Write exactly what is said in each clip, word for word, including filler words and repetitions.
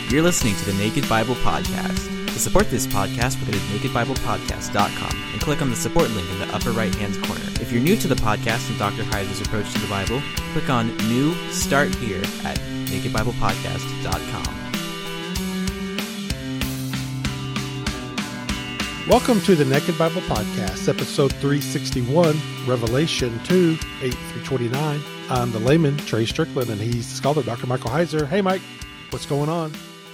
You're listening to the Naked Bible Podcast. To support this podcast, go to naked bible podcast dot com and click on the support link in the upper right-hand corner. If you're new to the podcast and Doctor Heiser's approach to the Bible, click on New Start Here at naked bible podcast dot com. Welcome to the Naked Bible Podcast, episode three sixty-one, Revelation two, eight through twenty-nine. I'm the layman, Trey Strickland, and he's the scholar, Doctor Michael Heiser. Hey, Mike, what's going on?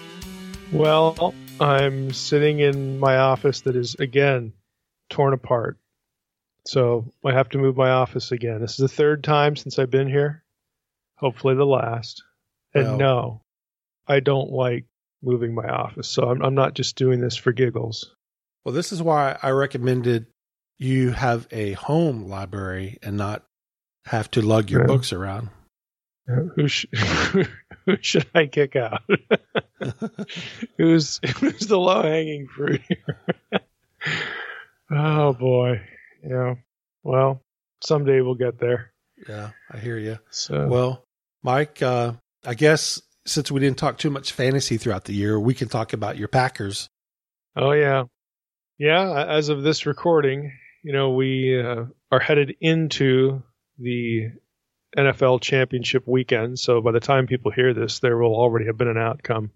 Well, I'm sitting in my office that is, again, torn apart. So I have to move my office again. This is the third time since I've been here. Hopefully the last. And Well- no, I don't like moving my office. So I'm, I'm not just doing this for giggles. Well, this is why I recommended you have a home library and not have to lug your Yeah. books around. Who, sh- who should I kick out? who's, who's the low-hanging fruit here? Oh, boy. Yeah. Well, someday we'll get there. Yeah, I hear you. So. Well, Mike, uh, I guess since we didn't talk too much fantasy throughout the year, we can talk about your Packers. Oh, yeah. Yeah, as of this recording, you know, we uh, are headed into the N F L championship weekend. So by the time people hear this, there will already have been an outcome.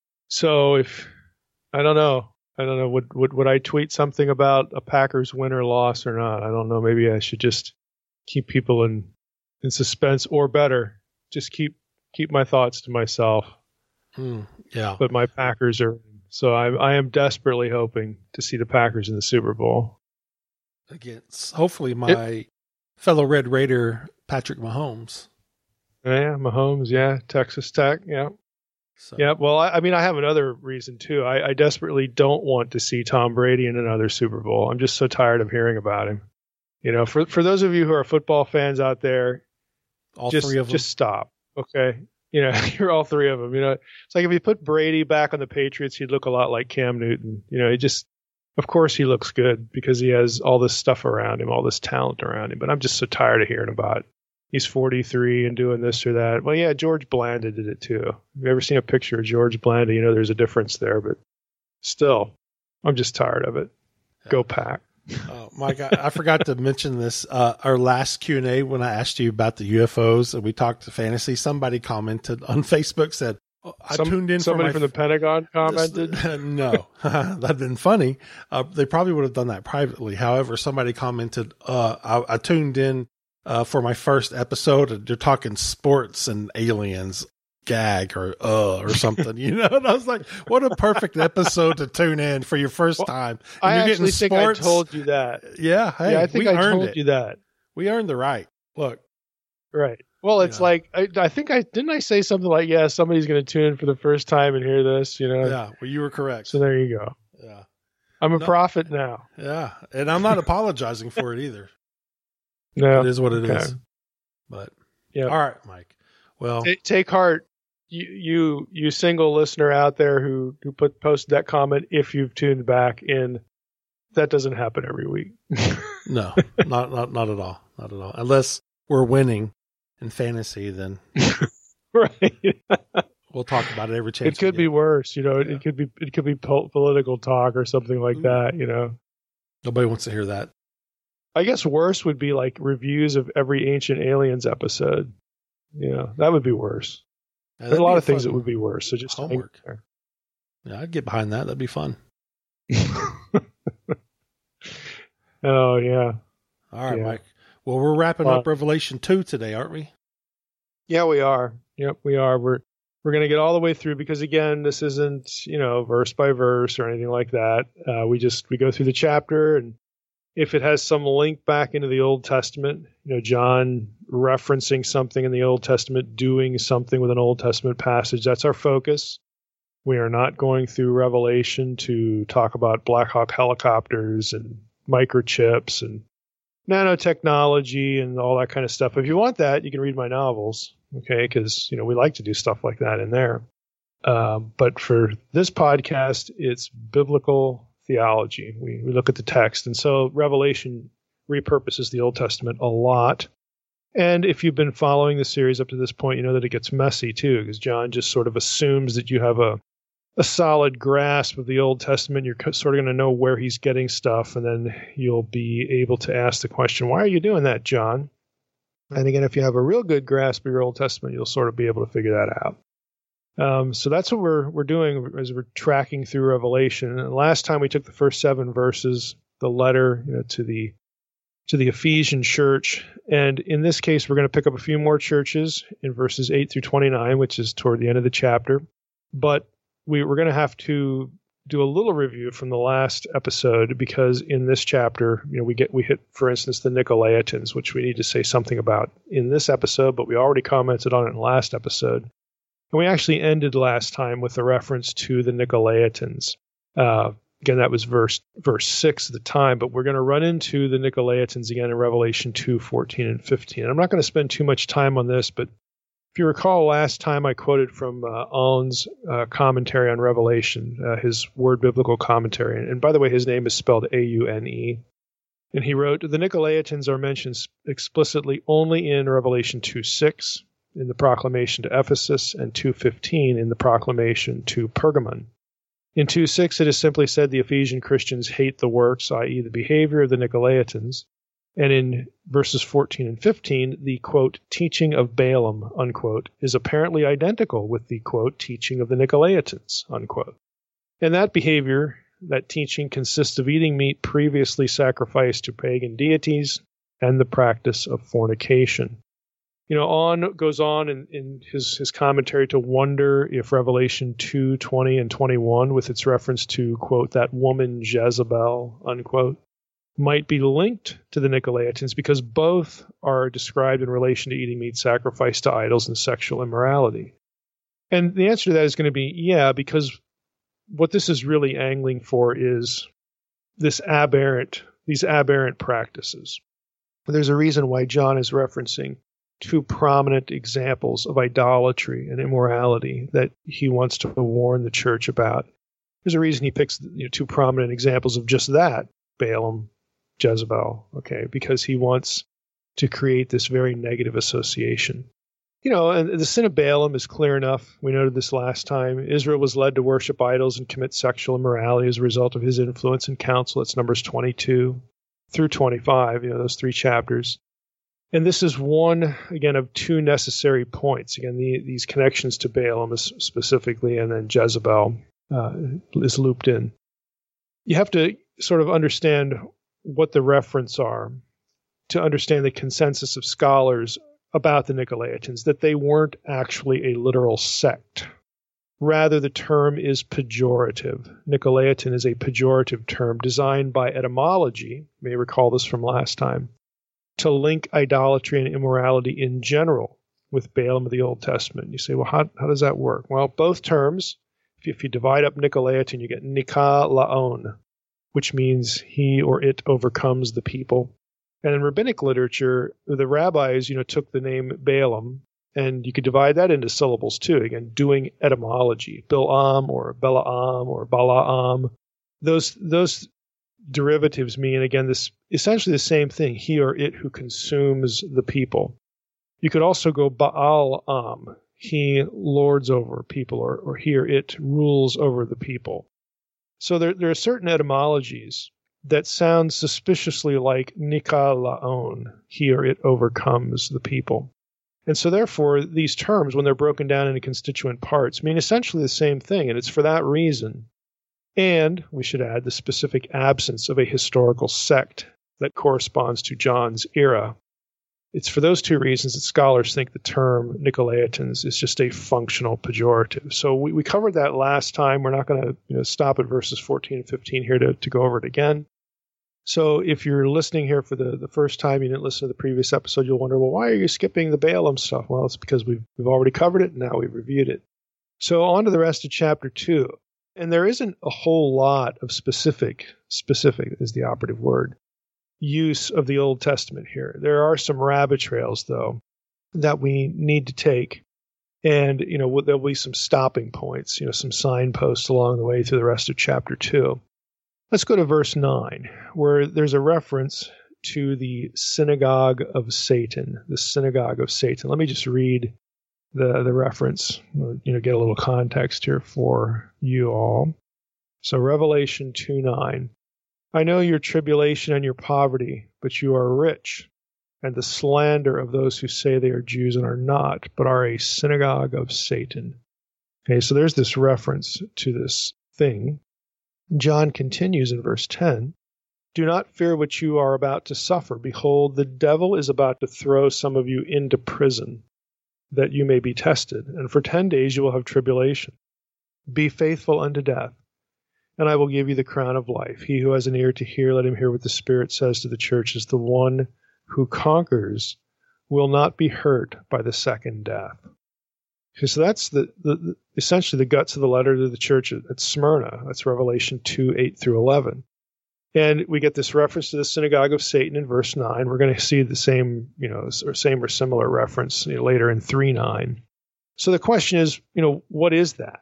So if, I don't know, I don't know, would, would, would I tweet something about a Packers win or loss or not? I don't know. Maybe I should just keep people in, in suspense, or better, just keep, keep my thoughts to myself. Hmm, yeah. But my Packers are, so I, I am desperately hoping to see the Packers in the Super Bowl. Against hopefully my fellow Red Raider, Patrick Mahomes. Yeah, Mahomes, yeah, Texas Tech, yeah. So, Yeah, well, I, I mean, I have another reason, too. I, I desperately don't want to see Tom Brady in another Super Bowl. I'm just so tired of hearing about him. You know, for for those of you who are football fans out there, all just, three of them. just stop, okay? You know, you're all three of them. You know, it's like if you put Brady back on the Patriots, he'd look a lot like Cam Newton. You know, he just, of course he looks good because he has all this stuff around him, all this talent around him. But I'm just so tired of hearing about it. He's forty-three and doing this or that. Well, yeah, George Blanda did it too. Have you ever seen a picture of George Blanda? You know, there's a difference there, but still, I'm just tired of it. Go Pack. Uh, Mike, I, I forgot to mention this. Uh, our last Q and A, when I asked you about the U F Os and we talked to fantasy, somebody commented on Facebook, said, oh, I Some- tuned in Somebody for from my the Pentagon commented. no, that'd been funny. Uh, they probably would have done that privately. However, somebody commented, uh, I, I tuned in uh, for my first episode, and they're talking sports and aliens, gag or uh or something, you know. And I was like, what a perfect episode to tune in for your first Well, time. And I you're actually getting think sports. I told you that. Yeah, hey, yeah, I think we I earned told it. you that. We earned the right. Look, Right. Well, it's Yeah. like I, I think I didn't I say something like, yeah, somebody's going to tune in for the first time and hear this, you know. yeah, well, you were correct. So there you go. Yeah, I'm a No. prophet now. yeah, and I'm not apologizing for it either. No. It is what it is. Okay. But Yeah. all right, Mike. Well, Ta- Take heart, you, you you single listener out there who who put posted that comment. If you've tuned back in, that doesn't happen every week. no, not not not at all, not at all. Unless we're winning in fantasy, then Right. we'll talk about it every chance. It could we be get. worse, you know. It, Yeah. it could be it could be po- political talk or something like Mm. that, you know. Nobody wants to hear that. I guess worse would be like reviews of every Ancient Aliens episode. You know, that would be worse. Yeah, There's that'd a lot be of things fun that would be worse. So just hang homework. there. Yeah, I'd get behind that. That'd be fun. Oh yeah, All right, Yeah. Mike. Well, we're wrapping Well- up Revelation two today, aren't we? yeah, we are. Yep, we are. We're we're gonna get all the way through because again, this isn't you know verse by verse or anything like that. Uh, we just we go through the chapter, and if it has some link back into the Old Testament, you know, John referencing something in the Old Testament, doing something with an Old Testament passage, that's our focus. We are not going through Revelation to talk about Black Hawk helicopters and microchips and nanotechnology and all that kind of stuff. If you want that, you can read my novels, okay? Because, you know, we like to do stuff like that in there. Um, but for this podcast, it's biblical theology. We, we look at the text. And so Revelation repurposes the Old Testament a lot. And if you've been following the series up to this point, you know that it gets messy too, because John just sort of assumes that you have a a solid grasp of the Old Testament, you're sort of going to know where he's getting stuff, and then you'll be able to ask the question, why are you doing that, John? And again, if you have a real good grasp of your Old Testament, you'll sort of be able to figure that out. Um, so that's what we're we're doing as we're tracking through Revelation. And last time we took the first seven verses, the letter you know, to the to the Ephesian church, and in this case, we're going to pick up a few more churches in verses eight through twenty-nine, which is toward the end of the chapter. But we, we're going to have to do a little review from the last episode, because in this chapter, you know, we get we hit, for instance, the Nicolaitans, which we need to say something about in this episode, but we already commented on it in the last episode. And we actually ended last time with a reference to the Nicolaitans. Uh, again, that was verse verse six at the time, but we're going to run into the Nicolaitans again in Revelation two, fourteen, and fifteen. And I'm not going to spend too much time on this, but if you recall, last time I quoted from uh, Aun's uh, commentary on Revelation, uh, his Word Biblical Commentary. And by the way, his name is spelled A U N E. And he wrote, the Nicolaitans are mentioned explicitly only in Revelation two six, in the proclamation to Ephesus, and two fifteen in the proclamation to Pergamon. In two six, it is simply said the Ephesian Christians hate the works, that is the behavior of the Nicolaitans. And in verses fourteen and fifteen, the, quote, teaching of Balaam, unquote, is apparently identical with the, quote, teaching of the Nicolaitans, unquote. And that behavior, that teaching, consists of eating meat previously sacrificed to pagan deities and the practice of fornication. You know, On goes on in, in his, his commentary to wonder if Revelation two, twenty, and twenty-one, with its reference to, quote, that woman Jezebel, unquote, might be linked to the Nicolaitans, because both are described in relation to eating meat sacrificed to idols and sexual immorality. And the answer to that is going to be, yeah, because what this is really angling for is this aberrant, these aberrant practices. There's a reason why John is referencing two prominent examples of idolatry and immorality that he wants to warn the church about. There's a reason he picks you know, two prominent examples of just that, Balaam, Jezebel, okay, because he wants to create this very negative association. You know, and the sin of Balaam is clear enough. We noted this last time. Israel was led to worship idols and commit sexual immorality as a result of his influence and counsel. It's Numbers twenty-two through twenty-five, you know, those three chapters. And this is one, again, of two necessary points. Again, the, these connections to Balaam specifically, and then Jezebel uh, is looped in. You have to sort of understand what the reference are to understand the consensus of scholars about the Nicolaitans, that they weren't actually a literal sect. Rather, the term is pejorative. Nicolaitan is a pejorative term designed by etymology, you may recall this from last time, to link idolatry and immorality in general with Balaam of the Old Testament. You say, well, how, how does that work? Well, both terms, if you, if you divide up Nicolaitan, you get Nikalaon, which means he or it overcomes the people. And in rabbinic literature, the rabbis, you know, took the name Balaam, and you could divide that into syllables too. Again, doing etymology, Bilam or Balaam or Balaam. Those those derivatives mean, again, this essentially the same thing, he or it who consumes the people. You could also go Baal-am, he lords over people, or, or he or it rules over the people. So there, there are certain etymologies that sound suspiciously like Nikalaon, he or it overcomes the people. And so therefore, these terms, when they're broken down into constituent parts, mean essentially the same thing, and it's for that reason. And, we should add, the specific absence of a historical sect that corresponds to John's era. It's for those two reasons that scholars think the term Nicolaitans is just a functional pejorative. So we, we covered that last time. We're not going to you know, stop at verses fourteen and fifteen here to, to go over it again. So if you're listening here for the, the first time, you didn't listen to the previous episode, you'll wonder, well, why are you skipping the Balaam stuff? Well, it's because we've, we've already covered it, and now we've reviewed it. So on to the rest of chapter two. And there isn't a whole lot of specific, specific is the operative word, use of the Old Testament here. There are some rabbit trails, though, that we need to take. And, you know, there'll be some stopping points, you know, some signposts along the way through the rest of chapter two. Let's go to verse nine, where there's a reference to the synagogue of Satan, the synagogue of Satan. Let me just read the the reference, you know, get a little context here for you all. So Revelation two nine. I know your tribulation and your poverty, but you are rich, and the slander of those who say they are Jews and are not, but are a synagogue of Satan. Okay, so there's this reference to this thing. John continues in verse ten. Do not fear what you are about to suffer. Behold, the devil is about to throw some of you into prison, that you may be tested, and for ten days you will have tribulation. Be faithful unto death, and I will give you the crown of life. He who has an ear to hear, let him hear what the Spirit says to the churches. The one who conquers will not be hurt by the second death. Okay, so that's the, the, the essentially the guts of the letter to the church at, at Smyrna. That's Revelation two eight through eleven. And we get this reference to the synagogue of Satan in verse nine. We're going to see the same, you know, or same or similar reference, you know, later in three nine. So the question is, you know, what is that?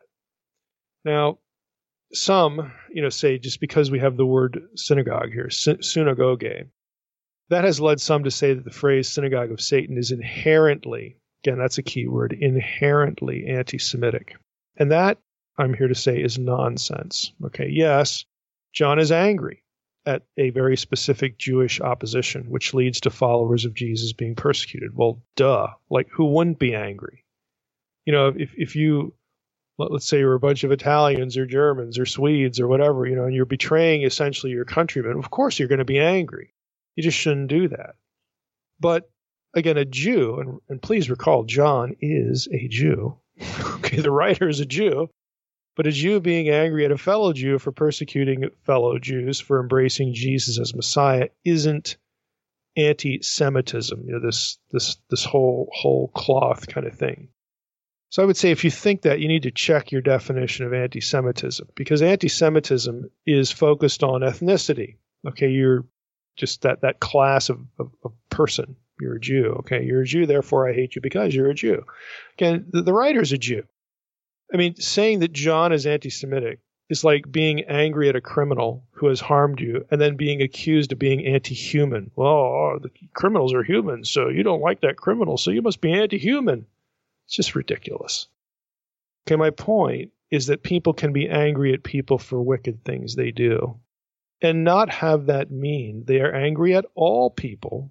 Now, some, you know, say just because we have the word synagogue here, synagogue, that has led some to say that the phrase synagogue of Satan is inherently, again, that's a key word, inherently anti-Semitic. And that, I'm here to say, is nonsense. Okay, yes, John is angry at a very specific Jewish opposition, which leads to followers of Jesus being persecuted. Well, duh. Like, who wouldn't be angry? You know, if if you, let's say you're a bunch of Italians or Germans or Swedes or whatever, you know, and you're betraying essentially your countrymen, of course you're going to be angry. You just shouldn't do that. But again, a Jew, and, and please recall, John is a Jew. Okay, the writer is a Jew. But a Jew being angry at a fellow Jew for persecuting fellow Jews for embracing Jesus as Messiah isn't anti-Semitism, you know, this this this whole whole cloth kind of thing. So I would say if you think that, you need to check your definition of anti-Semitism, because anti-Semitism is focused on ethnicity. Okay, you're just that that class of, of, of person. You're a Jew. Okay, you're a Jew, therefore I hate you because you're a Jew. Again, the, the writer's a Jew. I mean, saying that John is anti-Semitic is like being angry at a criminal who has harmed you and then being accused of being anti-human. Well, the criminals are humans, so you don't like that criminal, so you must be anti-human. It's just ridiculous. Okay, my point is that people can be angry at people for wicked things they do and not have that mean they are angry at all people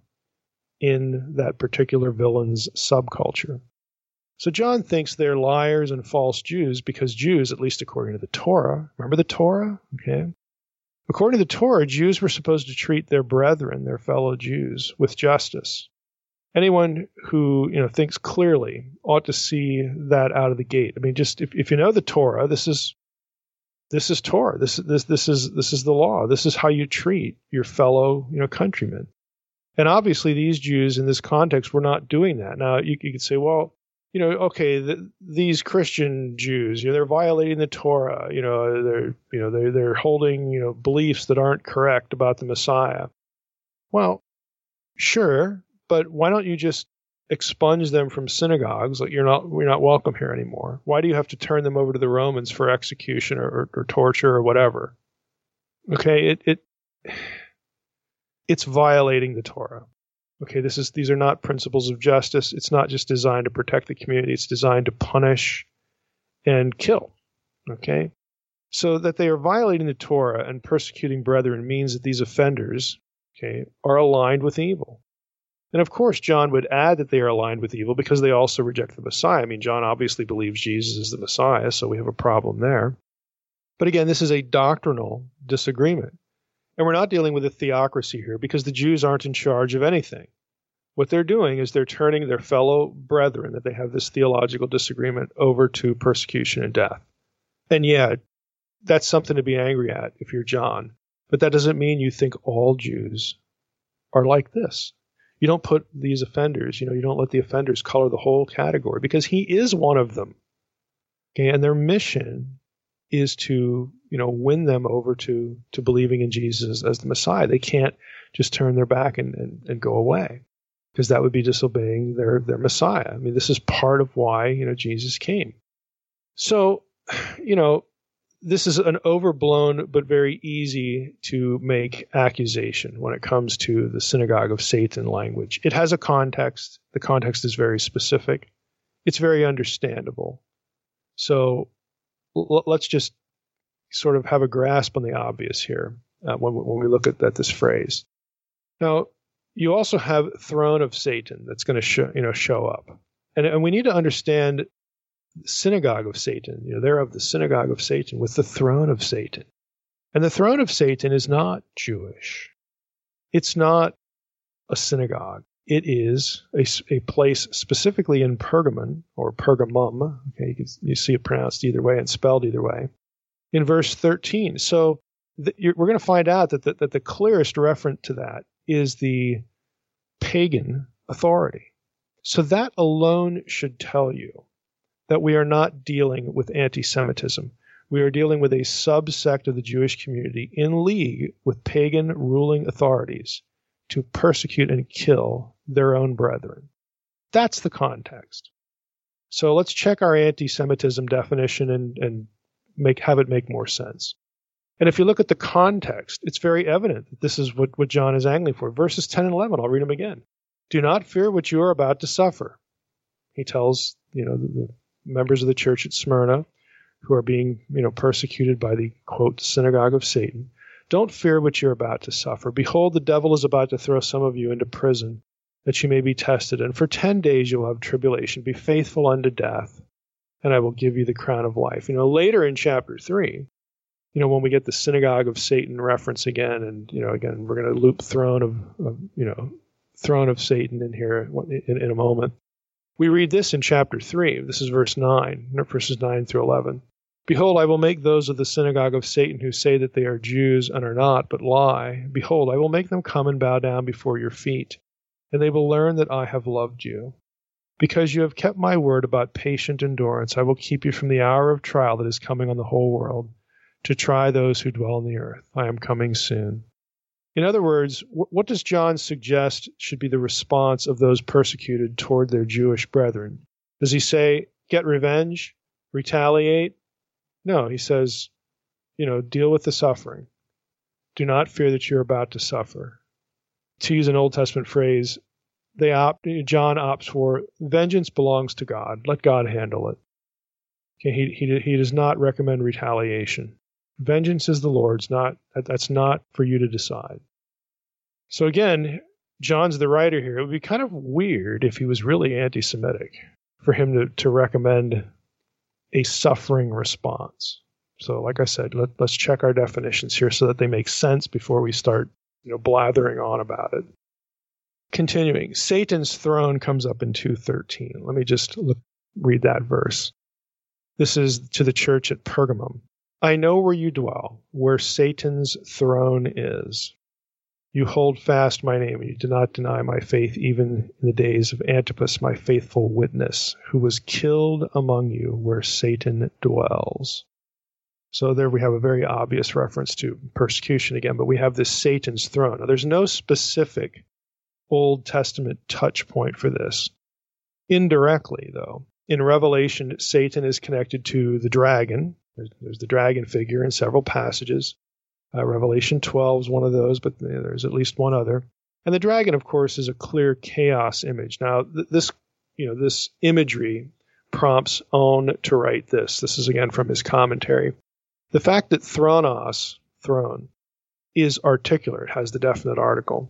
in that particular villain's subculture. So John thinks they're liars and false Jews because Jews, at least according to the Torah, remember the Torah? Okay. According to the Torah, Jews were supposed to treat their brethren, their fellow Jews, with justice. Anyone who, you know, thinks clearly ought to see that out of the gate. I mean, just if, if you know the Torah, this is this is Torah. This this this is this is the law. This is how you treat your fellow, you know, countrymen. And obviously, these Jews in this context were not doing that. Now, you, you could say, well, you know, okay, the, these Christian Jews, you know, they're violating the Torah. You know, they're, you know, they're they're holding, you know, beliefs that aren't correct about the Messiah. Well, sure, but why don't you just expunge them from synagogues? Like you're not, we're not welcome here anymore. Why do you have to turn them over to the Romans for execution or, or, or torture or whatever? Okay, it it it's violating the Torah. Okay, this is these are not principles of justice. It's not just designed to protect the community. It's designed to punish and kill. Okay, so that they are violating the Torah and persecuting brethren means that these offenders, okay, are aligned with evil. And of course, John would add that they are aligned with evil because they also reject the Messiah. I mean, John obviously believes Jesus is the Messiah, so we have a problem there. But again, this is a doctrinal disagreement. And we're not dealing with a theocracy here because the Jews aren't in charge of anything. What they're doing is they're turning their fellow brethren that they have this theological disagreement over to persecution and death. And yeah, that's something to be angry at if you're John. But that doesn't mean you think all Jews are like this. You don't put these offenders, you know, you don't let the offenders color the whole category because he is one of them. Okay, and their mission is to, you know, win them over to to believing in Jesus as the Messiah. They can't just turn their back and, and, and go away because that would be disobeying their, their Messiah. I mean, this is part of why, you know, Jesus came. So, you know, this is an overblown but very easy to make accusation when it comes to the synagogue of Satan language. It has a context. The context is very specific. it's very understandable. So l- let's just sort of have a grasp on the obvious here uh, when, when we look at, at this phrase. Now, you also have throne of Satan that's going to show, you know, show up. And, and we need to understand synagogue of Satan. You know, they're of the synagogue of Satan with the throne of Satan. And the throne of Satan is not Jewish. It's not a synagogue. It is a, a place specifically in Pergamon, or Pergamum. Okay, you, can, you see it pronounced either way and spelled either way. In verse thirteen. So th- we're going to find out that the, that the clearest reference to that is the pagan authority. So that alone should tell you that we are not dealing with anti-Semitism. We are dealing with a subsect of the Jewish community in league with pagan ruling authorities to persecute and kill their own brethren. That's the context. So let's check our anti-Semitism definition and, and make have it make more sense. And if you look at the context, it's very evident that this is what, what John is angling for. Verses ten and eleven, I'll read them again. Do not fear what you are about to suffer. He tells, you know, the, the members of the church at Smyrna who are being, you know, persecuted by the, quote, synagogue of Satan. Don't fear what you're about to suffer. Behold, the devil is about to throw some of you into prison, that you may be tested. And for ten days you will have tribulation. Be faithful unto death, and I will give you the crown of life. You know, later in chapter three, you know, when we get the synagogue of Satan reference again, and, you know, again, we're going to loop throne of, of, you know, throne of Satan in here in, in a moment. We read this in chapter three. This is verse nine, verses nine through eleven. Behold, I will make those of the synagogue of Satan who say that they are Jews and are not, but lie. Behold, I will make them come and bow down before your feet, and they will learn that I have loved you. Because you have kept my word about patient endurance, I will keep you from the hour of trial that is coming on the whole world, to try those who dwell on the earth. I am coming soon. In other words, what does John suggest should be the response of those persecuted toward their Jewish brethren? Does he say, get revenge, retaliate? No, he says, you know, deal with the suffering. Do not fear that you're about to suffer. To use an Old Testament phrase, they opt, John opts for, vengeance belongs to God. Let God handle it. Okay, he, he, he does not recommend retaliation. Vengeance is the Lord's, not that's not for you to decide. So again, John's the writer here. It would be kind of weird if he was really anti-Semitic for him to, to recommend a suffering response. So like I said, let, let's check our definitions here so that they make sense before we start, you know, blathering on about it. Continuing, Satan's throne comes up in two thirteen. Let me just look, read that verse. This is to the church at Pergamum. I know where you dwell, where Satan's throne is. You hold fast my name, and you do not deny my faith, even in the days of Antipas, my faithful witness, who was killed among you where Satan dwells. So there we have a very obvious reference to persecution again, but we have this Satan's throne. Now, there's no specific Old Testament touch point for this. Indirectly, though, in Revelation, Satan is connected to the dragon. There's, there's the dragon figure in several passages. Uh, Revelation twelve is one of those, but there's at least one other. And the dragon, of course, is a clear chaos image. Now, th- this, you know, this imagery prompts Owen to write this. This is again from his commentary. The fact that thronos, throne, is articular, has the definite article,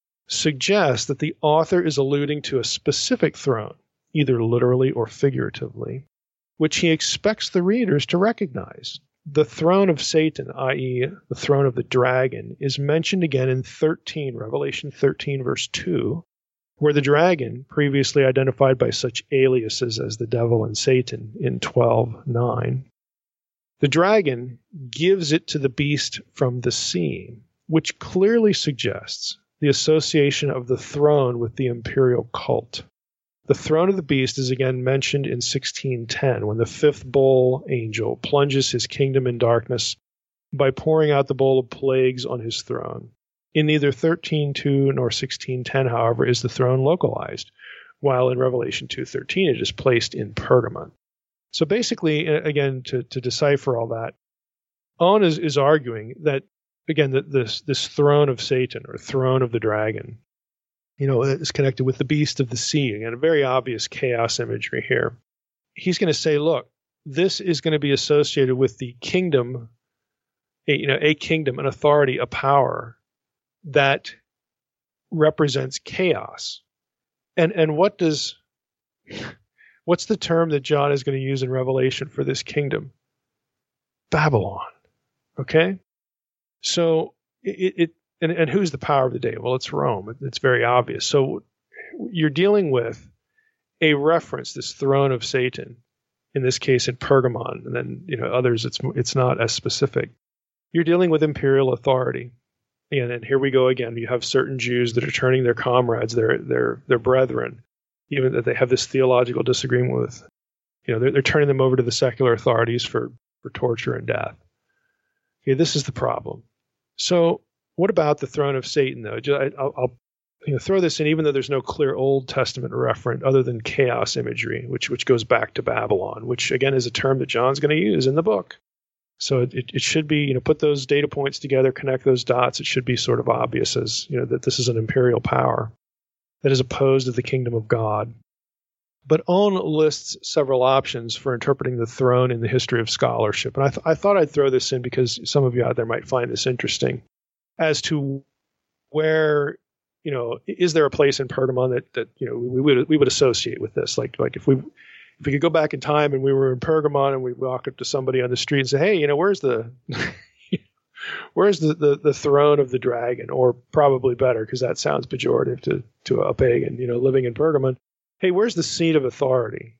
suggests that the author is alluding to a specific throne, either literally or figuratively, which he expects the readers to recognize. The throne of Satan, that is the throne of the dragon, is mentioned again in thirteen, Revelation thirteen, verse two, where the dragon, previously identified by such aliases as the devil and Satan in twelve nine, the dragon gives it to the beast from the sea, which clearly suggests the association of the throne with the imperial cult. The throne of the beast is again mentioned in sixteen ten, when the fifth bowl angel plunges his kingdom in darkness by pouring out the bowl of plagues on his throne. In neither thirteen two nor sixteen ten, however, is the throne localized, while in Revelation two thirteen it is placed in Pergamon. So basically, again, to, to decipher all that, Owen is, is arguing that, again, that this, this throne of Satan, or throne of the dragon, you know, is connected with the beast of the sea. Again, a very obvious chaos imagery here. He's going to say, look, this is going to be associated with the kingdom, a, you know, a kingdom, an authority, a power that represents chaos. And and what does what's the term that John is going to use in Revelation for this kingdom? Babylon. Okay? So it, it and, and who's the power of the day? Well, it's Rome. It's very obvious. So you're dealing with a reference, this throne of Satan, in this case in Pergamon, and then you know others it's it's not as specific. You're dealing with imperial authority. And, and here we go again. You have certain Jews that are turning their comrades, their their their brethren, even that they have this theological disagreement with. You know, they're, they're turning them over to the secular authorities for, for torture and death. Okay, this is the problem. So what about the throne of Satan, though? I'll, I'll you know, throw this in, even though there's no clear Old Testament referent other than chaos imagery, which which goes back to Babylon, which, again, is a term that John's going to use in the book. So it, it should be, you know, put those data points together, connect those dots. It should be sort of obvious as, you know, that this is an imperial power that is opposed to the kingdom of God. But Owen lists several options for interpreting the throne in the history of scholarship. And I, th- I thought I'd throw this in because some of you out there might find this interesting as to where, you know, is there a place in Pergamon that, that you know, we would we would associate with this? Like, like if we if we could go back in time and we were in Pergamon and we walk up to somebody on the street and say, hey, you know, where's the where's the, the, the throne of the dragon? Or probably better, because that sounds pejorative to, to a pagan, you know, living in Pergamon. Hey, where's the seat of authority?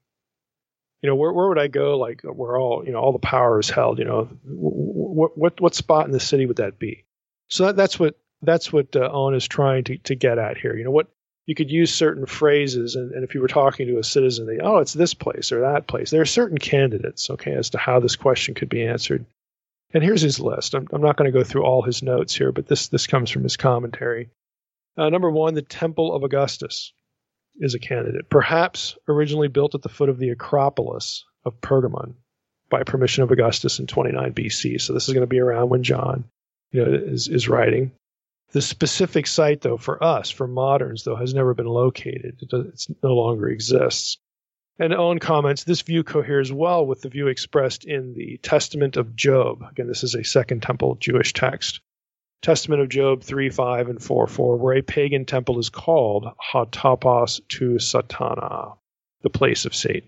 You know, where where would I go? Like, where all, you know, all the power is held, you know, what what what spot in the city would that be? So that, that's what that's what uh, Owen is trying to, to get at here. You know, what you could use certain phrases, and, and if you were talking to a citizen, they, oh, it's this place or that place. There are certain candidates, okay, as to how this question could be answered. And here's his list. I'm, I'm not going to go through all his notes here, but this this comes from his commentary. Uh, number one, the Temple of Augustus is a candidate, perhaps originally built at the foot of the Acropolis of Pergamon by permission of Augustus in twenty-nine B C. So this is going to be around when John, you know, is, is writing. The specific site, though, for us, for moderns, though, has never been located. It does, it's no longer exists. And Owen comments, this view coheres well with the view expressed in the Testament of Job. Again, this is a Second Temple Jewish text. Testament of Job three five and four four, where a pagan temple is called Ha-Topos to Satana, the place of Satan.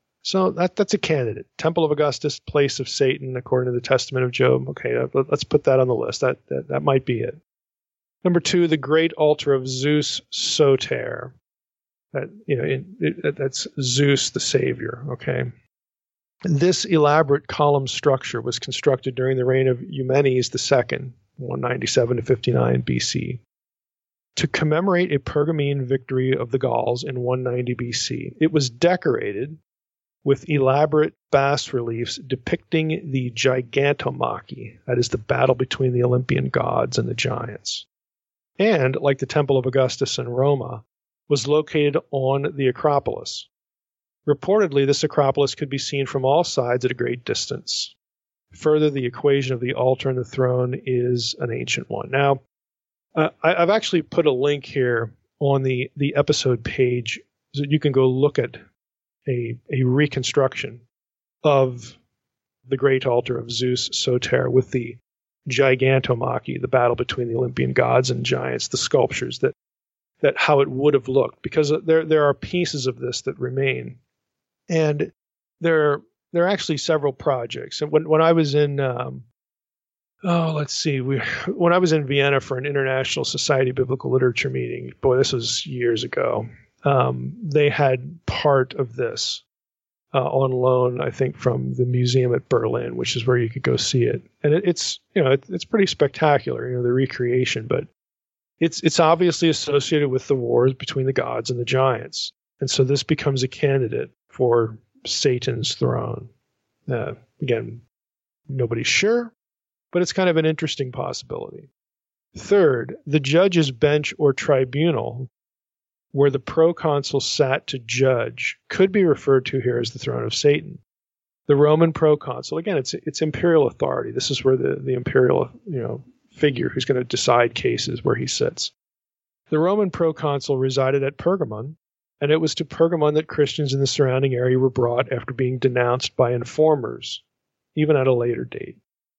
So that that's a candidate. Temple of Augustus, place of Satan, according to the Testament of Job. Okay, let's put that on the list. That that, that might be it. Number two, the great altar of Zeus Soter. That, you know, it, it, that's Zeus the Savior. Okay. This elaborate column structure was constructed during the reign of Eumenes the Second, one ninety-seven to fifty-nine B C, to commemorate a Pergamene victory of the Gauls in one ninety B C. It was decorated with elaborate bas-reliefs depicting the Gigantomachy, that is the battle between the Olympian gods and the giants. And, like the Temple of Augustus in Roma, was located on the Acropolis. Reportedly, this Acropolis could be seen from all sides at a great distance. Further, the equation of the altar and the throne is an ancient one. Now, uh, I, I've actually put a link here on the, the episode page so you can go look at a, a reconstruction of the great altar of Zeus Soter with the Gigantomachy, the battle between the Olympian gods and giants, the sculptures, that that how it would have looked, because there there are pieces of this that remain. And there there are actually several projects. And when when I was in um, oh let's see we when I was in Vienna for an International Society of Biblical Literature meeting, boy, this was years ago. Um, they had part of this uh, on loan, I think, from the museum at Berlin, which is where you could go see it. And it, it's you know it, it's pretty spectacular, you know, the recreation, but it's it's obviously associated with the wars between the gods and the giants. And so this becomes a candidate for Satan's throne. Uh, again, nobody's sure, but it's kind of an interesting possibility. Third, the judge's bench or tribunal, where the proconsul sat to judge, could be referred to here as the throne of Satan. The Roman proconsul, again, it's it's imperial authority. This is where the, the imperial, you know, figure who's going to decide cases, where he sits. The Roman proconsul resided at Pergamon, and it was to Pergamon that Christians in the surrounding area were brought after being denounced by informers, even at a later date.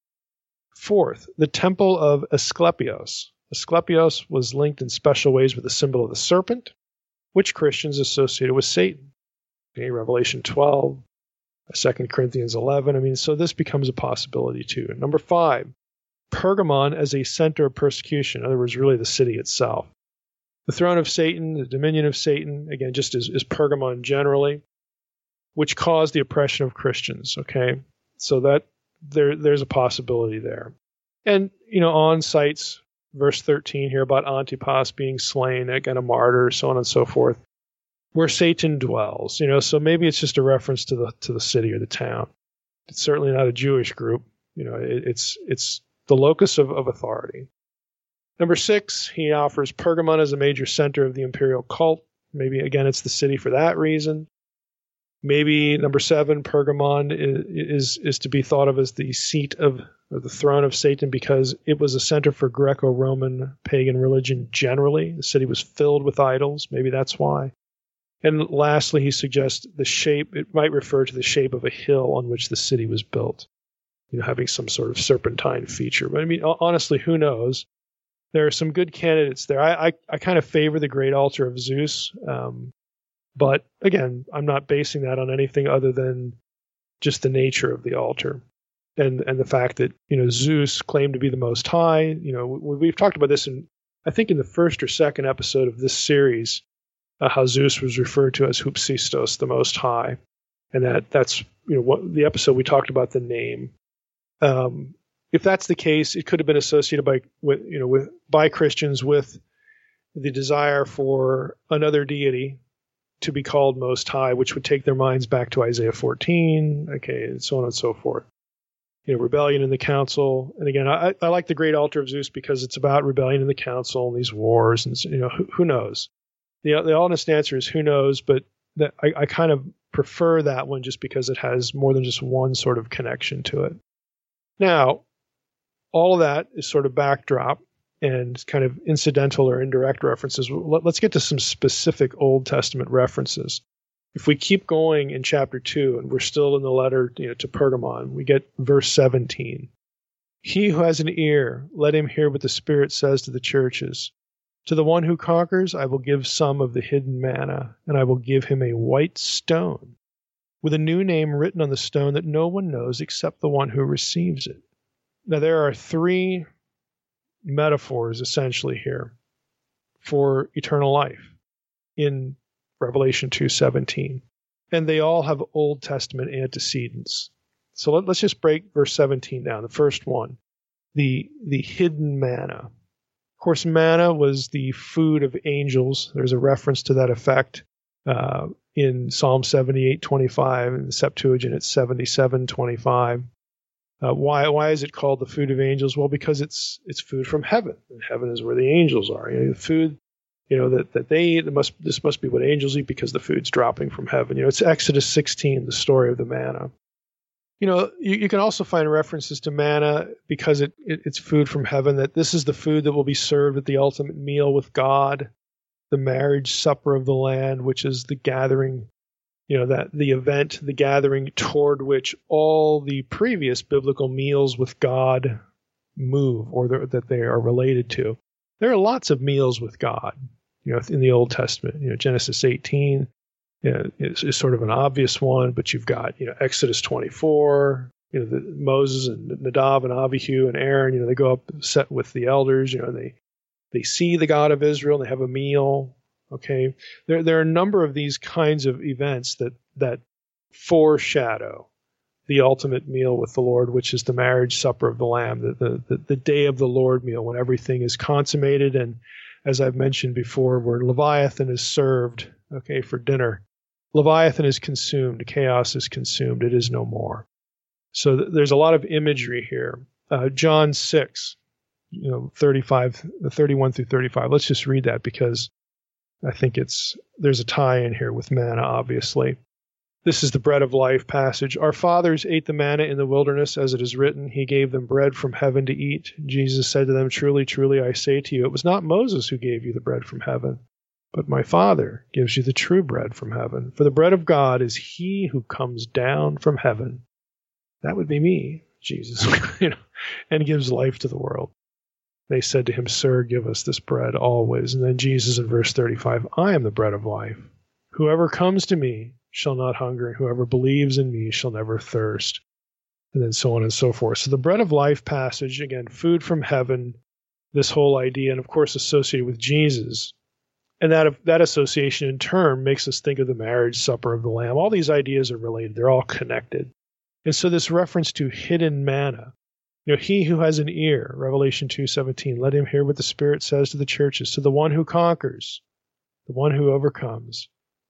Fourth, the temple of Asclepios. Asclepios was linked in special ways with the symbol of the serpent, which Christians associated with Satan. Okay, Revelation twelve, Second Corinthians eleven. I mean, so this becomes a possibility too. Number five, Pergamon as a center of persecution. In other words, really the city itself. The throne of Satan, the dominion of Satan, again, just as, as Pergamon generally, which caused the oppression of Christians. Okay, so that there there's a possibility there. And, you know, on cites verse thirteen here about Antipas being slain, again, a martyr, so on and so forth, where Satan dwells. You know, so maybe it's just a reference to the to the city or the town. It's certainly not a Jewish group. You know, it, it's it's the locus of, of authority. Number six, he offers Pergamon as a major center of the imperial cult. Maybe, again, it's the city for that reason. Maybe, number seven, Pergamon is, is, is to be thought of as the seat of or the throne of Satan because it was a center for Greco-Roman pagan religion generally. The city was filled with idols. Maybe that's why. And lastly, he suggests the shape, it might refer to the shape of a hill on which the city was built, you know, having some sort of serpentine feature. But I mean, honestly, who knows? There are some good candidates there. I, I, I kind of favor the great altar of Zeus. Um, but again, I'm not basing that on anything other than just the nature of the altar and, and the fact that, you know, Zeus claimed to be the Most High. You know, we, we've talked about this in, I think in the first or second episode of this series, uh, how Zeus was referred to as Hoopsistos, the Most High. And that that's, you know, what the episode we talked about the name. Um, If that's the case, it could have been associated by, with, you know, with by Christians with the desire for another deity to be called Most High, which would take their minds back to Isaiah fourteen, okay, and so on and so forth. You know, rebellion in the council, and again, I, I like the Great Altar of Zeus because it's about rebellion in the council and these wars, and you know, who, who knows? The the honest answer is who knows, but that I, I kind of prefer that one just because it has more than just one sort of connection to it. Now, all of that is sort of backdrop and kind of incidental or indirect references. Let's get to some specific Old Testament references. If we keep going in chapter two, and we're still in the letter, you know, to Pergamon, we get verse seventeen. He who has an ear, let him hear what the Spirit says to the churches. To the one who conquers, I will give some of the hidden manna, and I will give him a white stone with a new name written on the stone that no one knows except the one who receives it. Now, there are three metaphors essentially here for eternal life in Revelation two seventeen, and they all have Old Testament antecedents. So let, let's just break verse seventeen down. The first one, the the hidden manna. Of course, manna was the food of angels. There's a reference to that effect uh, in Psalm seventy-eight twenty-five, and the Septuagint it's seventy-seven twenty-five. Uh, why why is it called the food of angels? Well, because it's it's food from heaven, and heaven is where the angels are. You know, the food, you know, that, that they eat, must this must be what angels eat because the food's dropping from heaven. You know, it's Exodus sixteen, the story of the manna. You know, you, you can also find references to manna because it, it it's food from heaven. That this is the food that will be served at the ultimate meal with God, the marriage supper of the Lamb, which is the gathering. You know, that the event, the gathering toward which all the previous biblical meals with God move or that they are related to. There are lots of meals with God, you know, in the Old Testament. You know, Genesis eighteen you know, is, is sort of an obvious one, but you've got, you know, Exodus twenty-four, you know, the, Moses and Nadab and Abihu and Aaron, you know, they go up set with the elders, you know, and they, they see the God of Israel and they have a meal. Okay, there there are a number of these kinds of events that that foreshadow the ultimate meal with the Lord, which is the marriage supper of the Lamb, the, the, the day of the Lord meal when everything is consummated. And as I've mentioned before, where Leviathan is served, okay, for dinner, Leviathan is consumed, chaos is consumed, it is no more. So th- there's a lot of imagery here. Uh, John six, you know, thirty-five, thirty-one through thirty-five. Let's just read that because I think it's there's a tie in here with manna, obviously. This is the bread of life passage. Our fathers ate the manna in the wilderness, as it is written, he gave them bread from heaven to eat. Jesus said to them, truly, truly, I say to you, it was not Moses who gave you the bread from heaven, but my Father gives you the true bread from heaven. For the bread of God is he who comes down from heaven. That would be me, Jesus, you know, and gives life to the world. They said to him, Sir, give us this bread always. And then Jesus in verse thirty-five, I am the bread of life. Whoever comes to me shall not hunger, and whoever believes in me shall never thirst. And then so on and so forth. So the bread of life passage, again, food from heaven, this whole idea, and of course associated with Jesus. And that that association in turn makes us think of the marriage supper of the Lamb. All these ideas are related. They're all connected. And so this reference to hidden manna, you know, he who has an ear, Revelation two seventeen, let him hear what the Spirit says to the churches. To the one who conquers, the one who overcomes,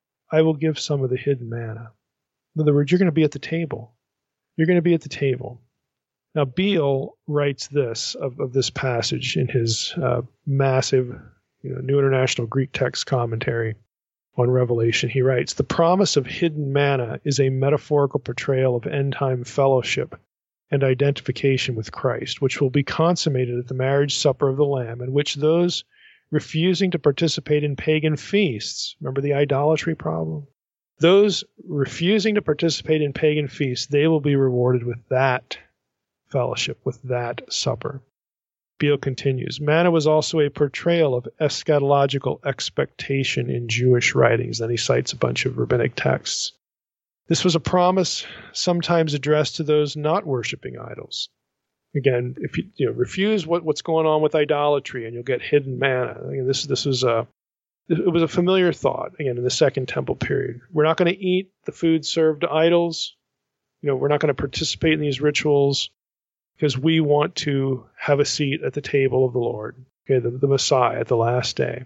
I will give some of the hidden manna. In other words, you're going to be at the table. You're going to be at the table. Now, Beale writes this of, of this passage in his uh, massive, you know, New International Greek Text commentary on Revelation. He writes, the promise of hidden manna is a metaphorical portrayal of end-time fellowship and identification with Christ, which will be consummated at the marriage supper of the Lamb, in which those refusing to participate in pagan feasts, remember the idolatry problem? Those refusing to participate in pagan feasts, they will be rewarded with that fellowship, with that supper. Beale continues, manna was also a portrayal of eschatological expectation in Jewish writings. Then he cites a bunch of rabbinic texts. This was a promise sometimes addressed to those not worshiping idols. Again, if you, you know, refuse what, what's going on with idolatry, and you'll get hidden manna. Again, this this was a it was a familiar thought. Again, in the Second Temple period, we're not going to eat the food served to idols. You know, we're not going to participate in these rituals because we want to have a seat at the table of the Lord, okay, the, the Messiah at the last day.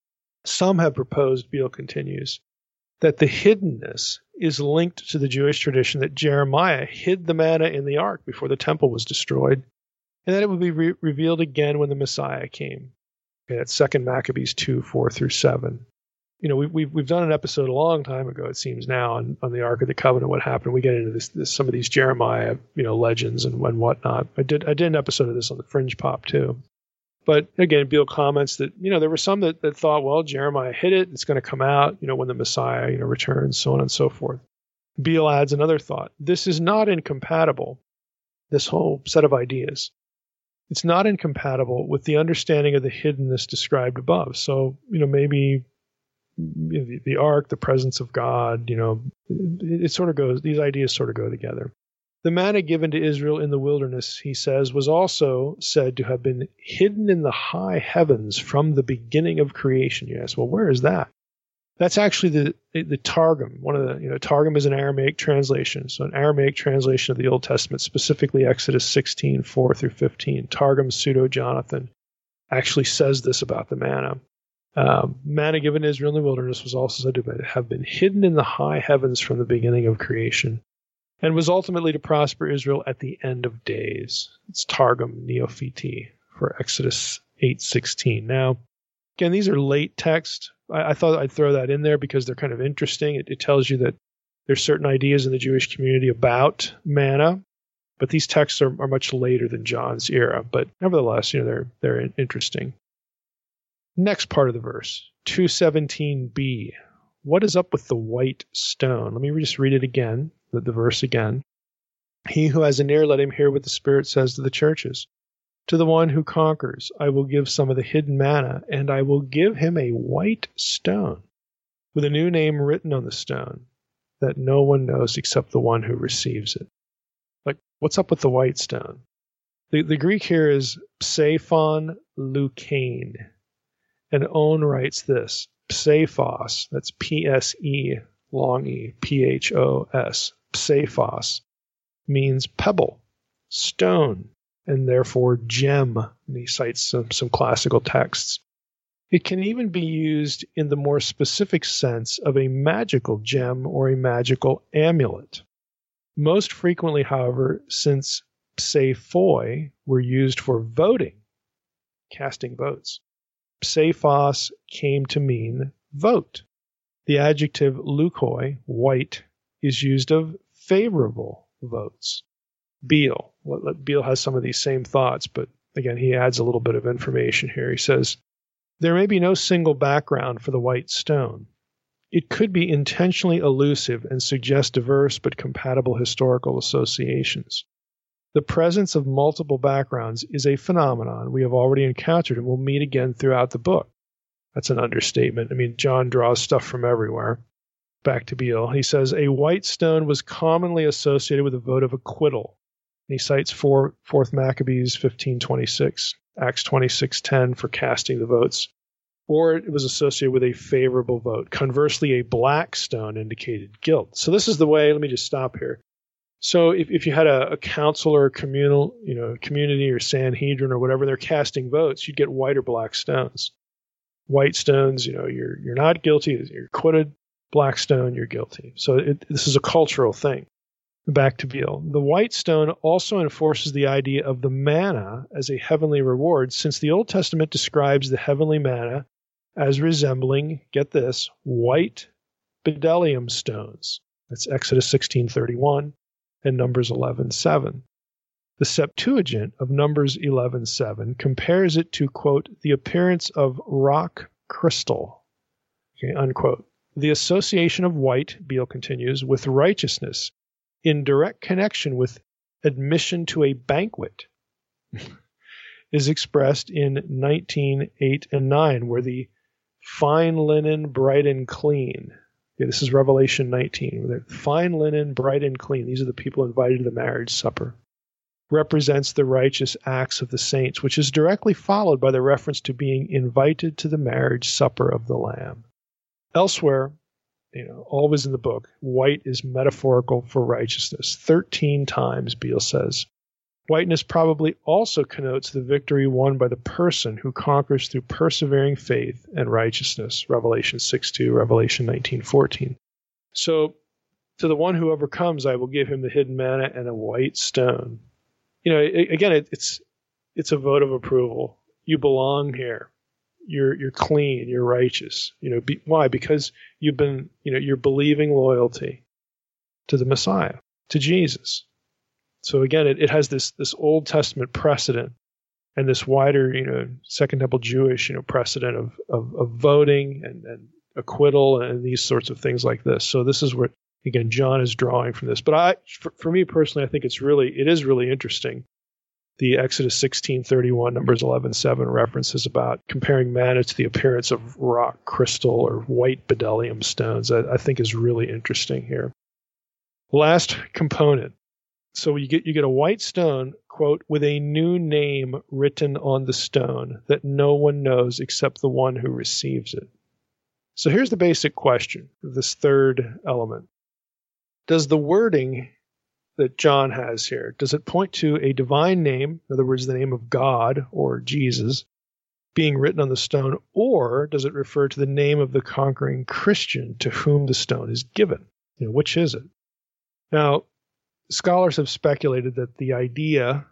Some have proposed, Beale continues, that the hiddenness is linked to the Jewish tradition that Jeremiah hid the manna in the ark before the temple was destroyed, and that it would be re- revealed again when the Messiah came. Okay, that's Second Maccabees two, four through seven. You know, we, we've we've done an episode a long time ago, it seems now, on, on the Ark of the Covenant, what happened. We get into this, this some of these Jeremiah, you know, legends and, and whatnot. I did I did an episode of this on the Fringe Pop too. But again, Beale comments that, you know, there were some that, that thought, well, Jeremiah hid it. It's going to come out, you know, when the Messiah, you know, returns, so on and so forth. Beale adds another thought. This is not incompatible, this whole set of ideas. It's not incompatible with the understanding of the hiddenness described above. So, you know, maybe you know, the, the ark, the presence of God, you know, it, it sort of goes, these ideas sort of go together. The manna given to Israel in the wilderness, he says, was also said to have been hidden in the high heavens from the beginning of creation. You ask, well, where is that? That's actually the the Targum. One of the, you know, Targum is an Aramaic translation. So an Aramaic translation of the Old Testament, specifically Exodus sixteen, four through fifteen. Targum Pseudo-Jonathan actually says this about the manna. Um, manna given to Israel in the wilderness was also said to have been hidden in the high heavens from the beginning of creation, and was ultimately to prosper Israel at the end of days. It's Targum Neophiti for Exodus eight sixteen. Now, again, these are late text. I, I thought I'd throw that in there because they're kind of interesting. It, it tells you that there's certain ideas in the Jewish community about manna, but these texts are, are much later than John's era. But nevertheless, you know, they're they're interesting. Next part of the verse, two seventeen b. What is up with the white stone? Let me just read it again, the, the verse again. He who has an ear, let him hear what the Spirit says to the churches. To the one who conquers, I will give some of the hidden manna, and I will give him a white stone with a new name written on the stone that no one knows except the one who receives it. Like, what's up with the white stone? The, the Greek here is psephon leukein. And Owen writes this, psephos, that's P S E, long E, P H O S, psephos, means pebble, stone, and therefore gem. And he cites some, some classical texts. It can even be used in the more specific sense of a magical gem or a magical amulet. Most frequently, however, since psephoi were used for voting, casting votes, psephos came to mean vote. The adjective leukoi, white, is used of favorable votes. Beale. Beale has some of these same thoughts, but again, he adds a little bit of information here. He says, there may be no single background for the white stone. It could be intentionally elusive and suggest diverse but compatible historical associations. The presence of multiple backgrounds is a phenomenon we have already encountered and will meet again throughout the book. That's an understatement. I mean, John draws stuff from everywhere. Back to Beale. He says, a white stone was commonly associated with a vote of acquittal. And he cites four, fourth Maccabees fifteen twenty-six, Acts twenty-six ten for casting the votes. Or it was associated with a favorable vote. Conversely, a black stone indicated guilt. So this is the way, let me just stop here. So if, if you had a, a council or a communal, you know, community or Sanhedrin or whatever, they're casting votes, you'd get white or black stones. White stones, you know, you're you're not guilty, you're acquitted. Black stone, you're guilty. So it, this is a cultural thing. Back to Beale. The white stone also enforces the idea of the manna as a heavenly reward, since the Old Testament describes the heavenly manna as resembling, get this, white bdellium stones. That's Exodus sixteen thirty-one and Numbers eleven seven. The Septuagint of Numbers eleven seven compares it to, quote, the appearance of rock crystal, okay, unquote. The association of white, Beale continues, with righteousness in direct connection with admission to a banquet is expressed in nineteen eight and nine, where the fine linen, bright and clean. Okay, this is Revelation nineteen. Where the fine linen, bright and clean. These are the people invited to the marriage supper. Represents the righteous acts of the saints, which is directly followed by the reference to being invited to the marriage supper of the Lamb. Elsewhere, you know, always in the book, white is metaphorical for righteousness. Thirteen times, Beale says. Whiteness probably also connotes the victory won by the person who conquers through persevering faith and righteousness. Revelation six two, Revelation nineteen fourteen. So, to the one who overcomes, I will give him the hidden manna and a white stone. You know, it, again, it, it's it's a vote of approval. You belong here. You're you're clean. You're righteous. You know, be, why? Because you've been, you know, you're believing loyalty to the Messiah, to Jesus. So again, it, it has this this Old Testament precedent and this wider, you know, Second Temple Jewish, you know, precedent of of, of voting and, and acquittal and these sorts of things like this. So this is where, again, John is drawing from this. But I, for, for me personally, I think it's really it is really interesting. The Exodus sixteen thirty-one, Numbers eleven seven references about comparing manna to the appearance of rock crystal or white bdellium stones, I, I think is really interesting here. Last component. So you get you get a white stone, quote, with a new name written on the stone that no one knows except the one who receives it. So here's the basic question of this third element. Does the wording that John has here, does it point to a divine name, in other words, the name of God or Jesus, being written on the stone, or does it refer to the name of the conquering Christian to whom the stone is given? You know, which is it? Now, scholars have speculated that the idea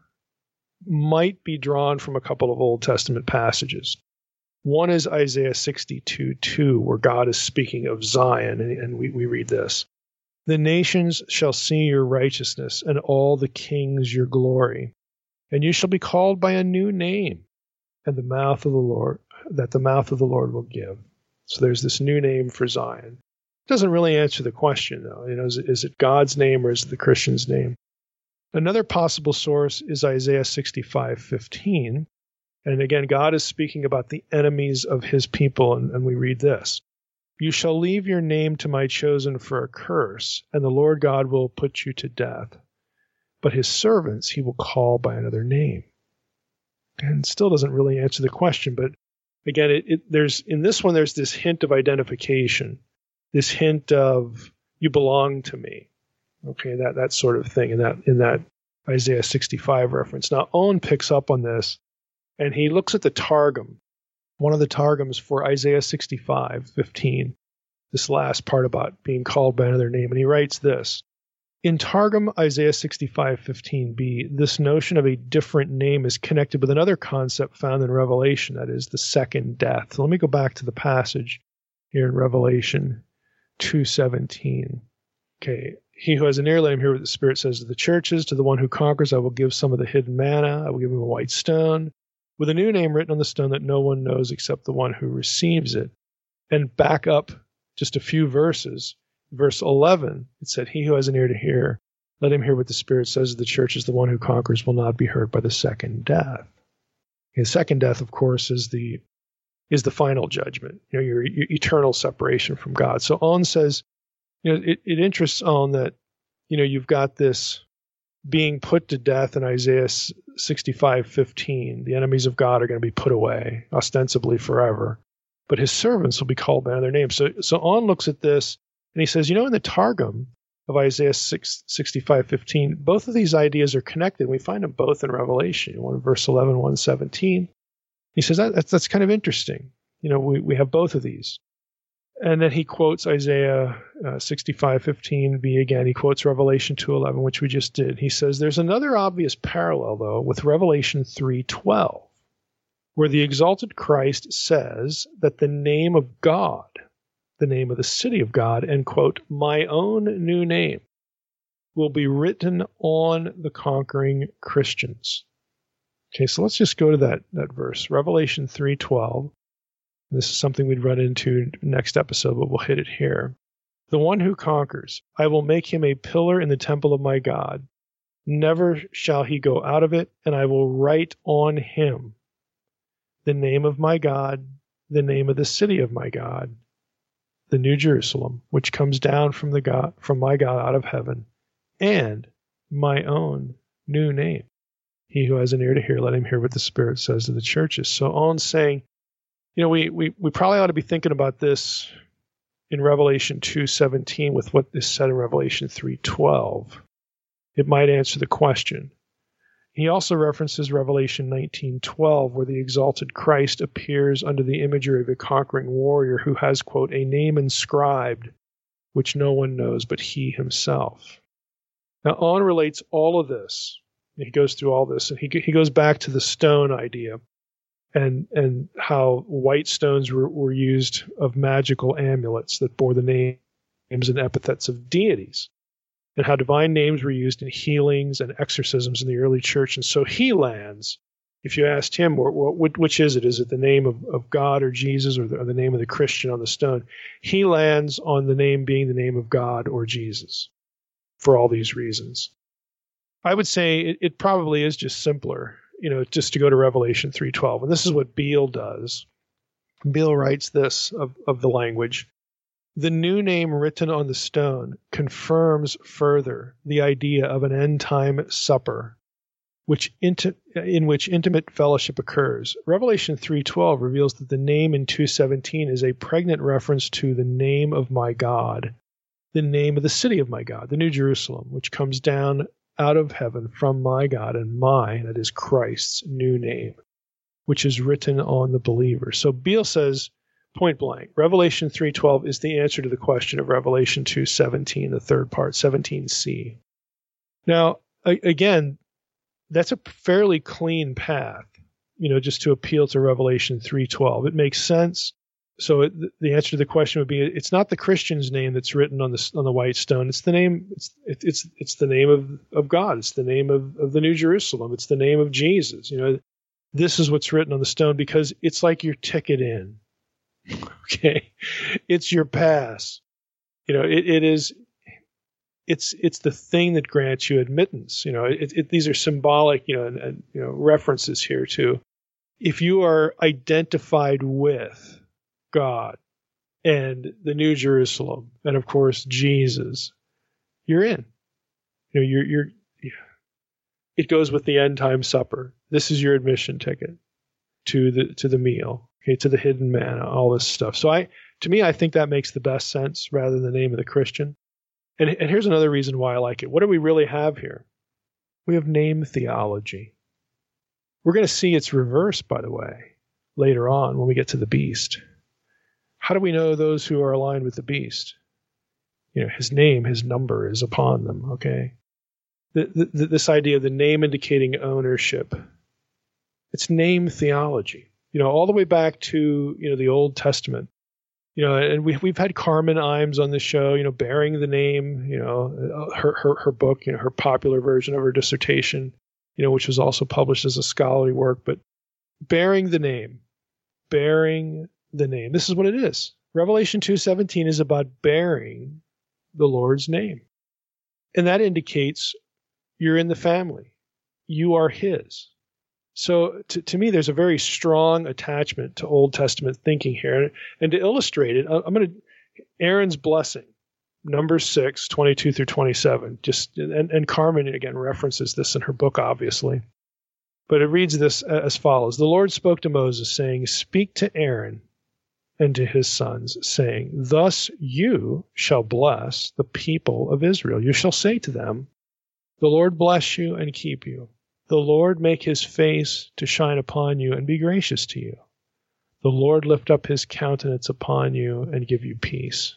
might be drawn from a couple of Old Testament passages. One is Isaiah sixty-two two, where God is speaking of Zion, and, and we, we read this. The nations shall see your righteousness, and all the kings your glory. And you shall be called by a new name, and the mouth of the Lord, that the mouth of the Lord will give. So there's this new name for Zion. It doesn't really answer the question, though. You know, is it, is it God's name or is it the Christian's name? Another possible source is Isaiah sixty-five fifteen. And again, God is speaking about the enemies of his people, and, and we read this. You shall leave your name to my chosen for a curse, and the Lord God will put you to death. But his servants he will call by another name. And still doesn't really answer the question, but again, it, it, there's in this one, there's this hint of identification, this hint of you belong to me. Okay, that, that sort of thing in that in that Isaiah sixty-five reference. Now, Owen picks up on this, and he looks at the Targum. One of the Targums for Isaiah sixty-five fifteen, this last part about being called by another name, and he writes this. In Targum Isaiah sixty-five fifteen b, this notion of a different name is connected with another concept found in Revelation, that is the second death. So let me go back to the passage here in Revelation two seventeen. Okay, he who has an ear, let him hear what the Spirit says to the churches. To the one who conquers, I will give some of the hidden manna. I will give him a white stone with a new name written on the stone that no one knows except the one who receives it. And back up just a few verses. Verse eleven, it said, he who has an ear to hear, let him hear what the Spirit says to the churches. The one who conquers will not be hurt by the second death. The second death, of course, is the is the final judgment, you know, your, your eternal separation from God. So On says, you know, it, it interests On that, you know, you've got this being put to death in Isaiah sixty-five fifteen. The enemies of God are going to be put away, ostensibly forever, but his servants will be called by their names. So, so On looks at this and he says, you know, in the Targum of Isaiah sixty-five fifteen, both of these ideas are connected. We find them both in Revelation, one in verse eleven, one seventeen. He says that, that's, that's kind of interesting. You know, we, we have both of these. And then he quotes Isaiah uh, sixty-five fifteen b again. He quotes Revelation two eleven, which we just did. He says there's another obvious parallel, though, with Revelation three twelve, where the exalted Christ says that the name of God, the name of the city of God, and, quote, my own new name, will be written on the conquering Christians. Okay, so let's just go to that, that verse, Revelation three twelve. This is something we'd run into next episode, but we'll hit it here. The one who conquers, I will make him a pillar in the temple of my God. Never shall he go out of it, and I will write on him the name of my God, the name of the city of my God, the New Jerusalem, which comes down from the God, from my God out of heaven, and my own new name. He who has an ear to hear, let him hear what the Spirit says to the churches. So On saying, you know, we, we, we probably ought to be thinking about this in Revelation two seventeen with what is said in Revelation three twelve. It might answer the question. He also references Revelation nineteen twelve, where the exalted Christ appears under the imagery of a conquering warrior who has, quote, a name inscribed, which no one knows but he himself. Now, On relates all of this. He goes through all this, and he he goes back to the stone idea. And and how white stones were, were used of magical amulets that bore the names and epithets of deities, and how divine names were used in healings and exorcisms in the early church. And so he lands, if you asked him, what, what, which is it? Is it the name of, of God or Jesus, or the, or the name of the Christian on the stone? He lands on the name being the name of God or Jesus for all these reasons. I would say it, it probably is just simpler, you know, just to go to Revelation three twelve. And this is what Beale does. Beale writes this of, of the language. The new name written on the stone confirms further the idea of an end-time supper, which inti- in which intimate fellowship occurs. Revelation three twelve reveals that the name in two seventeen is a pregnant reference to the name of my God, the name of the city of my God, the New Jerusalem, which comes down out of heaven from my God, and my, that is Christ's, new name, which is written on the believer. So Beale says, point blank, Revelation three twelve is the answer to the question of Revelation two seventeen, the third part, seventeen c. Now, a- again, that's a fairly clean path, you know, just to appeal to Revelation three twelve. It makes sense. So it, the answer to the question would be: it's not the Christian's name that's written on the on the white stone. It's the name. It's it, it's it's the name of, of God. It's the name of, of the New Jerusalem. It's the name of Jesus. You know, this is what's written on the stone because it's like your ticket in. Okay, it's your pass. You know, it, it is. It's it's the thing that grants you admittance. You know, it, it, these are symbolic. You know, and, and you know references here too. If you are identified with God and the New Jerusalem, and of course Jesus, you're in. You know, you're you're. It goes with the end time supper. This is your admission ticket to the to the meal, okay, to the hidden manna, all this stuff. So I, to me, I think that makes the best sense rather than the name of the Christian. And and here's another reason why I like it. What do we really have here? We have name theology. We're going to see its reverse, by the way, later on when we get to the beast. How do we know those who are aligned with the beast? You know, his name, his number is upon them, okay? The, the, this idea of the name indicating ownership, it's name theology. You know, all the way back to, you know, the Old Testament, You know, and we we've had Carmen Imes on the show, you know, bearing the name, you know, her her her book, you know, her popular version of her dissertation, you know, which was also published as a scholarly work, but bearing the name, bearing the name. This is what it is. Revelation two seventeen is about bearing the Lord's name. And that indicates you're in the family. You are his. So to, to me, there's a very strong attachment to Old Testament thinking here. And to illustrate it, I'm going to, Aaron's blessing, Numbers six, twenty-two through twenty-seven. Just, and, and Carmen, again, references this in her book, obviously. But it reads this as follows. The Lord spoke to Moses, saying, speak to Aaron and to his sons, saying, thus you shall bless the people of Israel. You shall say to them, the Lord bless you and keep you. The Lord make his face to shine upon you and be gracious to you. The Lord lift up his countenance upon you and give you peace.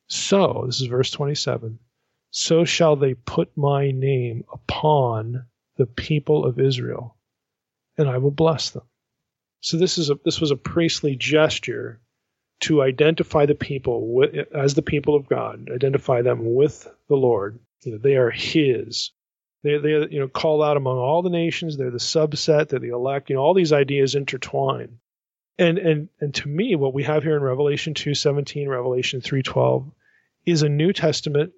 So, this is verse twenty-seven, so shall they put my name upon the people of Israel, and I will bless them. So this is a this was a priestly gesture to identify the people with, as the people of God, identify them with the Lord. You know, they are his. They, they, you know, called out among all the nations. They're the subset. They're the elect. You know, all these ideas intertwine. And and and to me, what we have here in Revelation two seventeen, Revelation three twelve, is a New Testament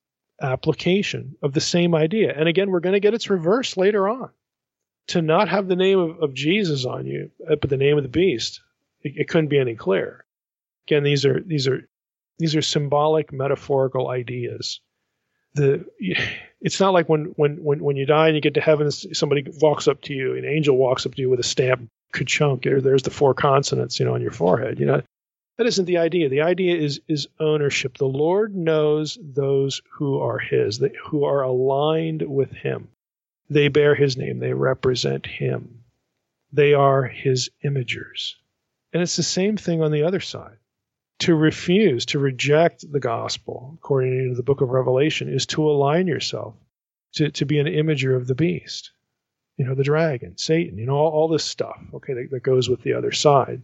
application of the same idea. And again, we're going to get its reverse later on. To not have the name of, of Jesus on you, but the name of the beast, it, it couldn't be any clearer. Again, these are these are these are symbolic, metaphorical ideas. The it's not like when when when when you die and you get to heaven, somebody walks up to you, an angel walks up to you with a stamp, ka-chunk, there, there's the four consonants, you know, on your forehead. You know, that isn't the idea. The idea is is ownership. The Lord knows those who are his, who are aligned with him. They bear his name. They represent him. They are his imagers. And it's the same thing on the other side. To refuse, to reject the gospel, according to the book of Revelation, is to align yourself, to, to be an imager of the beast, you know, the dragon, Satan, you know, all, all this stuff, okay, that, that goes with the other side.